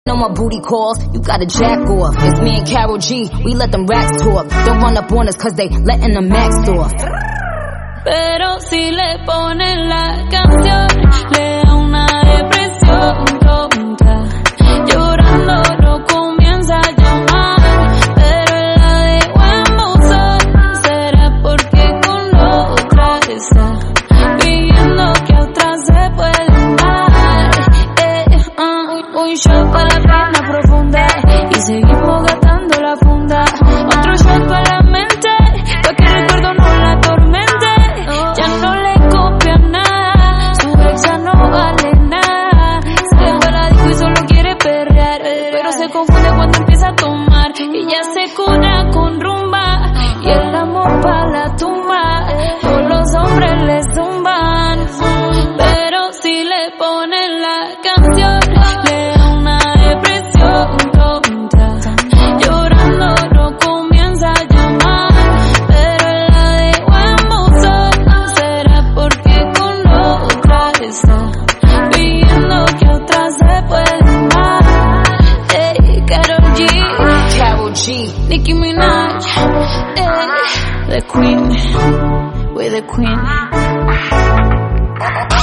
No more booty calls, you gotta jack off. It's me and Karol G, we let them racks talk. Don't run up on us cause they letting the max off. Pero si le ponen la canción, le da una depresión tonta. Llorando no comienza a llamar, pero la dejo en buzón. Será porque con otra está pidiendo que otra se pueden dar. Un shot para la pena profunda y seguimos gastando la funda. Otro shot para la mente, pa' que el recuerdo no la atormente. Ya no le copia nada, su ex ya no vale nada. Se fue a la disco y solo quiere perrear, pero se confunde cuando empieza a tomar. Y ya se cura con rumba y el amor pa' la tumba. Todos los hombres le zumban, pero si le ponen la canción, le da una depresión tonta. Llorando no comienza a llamar, pero la dejo en buzón. Será porque con otra está pidiendo que otra se puede dar. Hey, Karol G, Nicki Minaj, hey, the queen, we're the queen.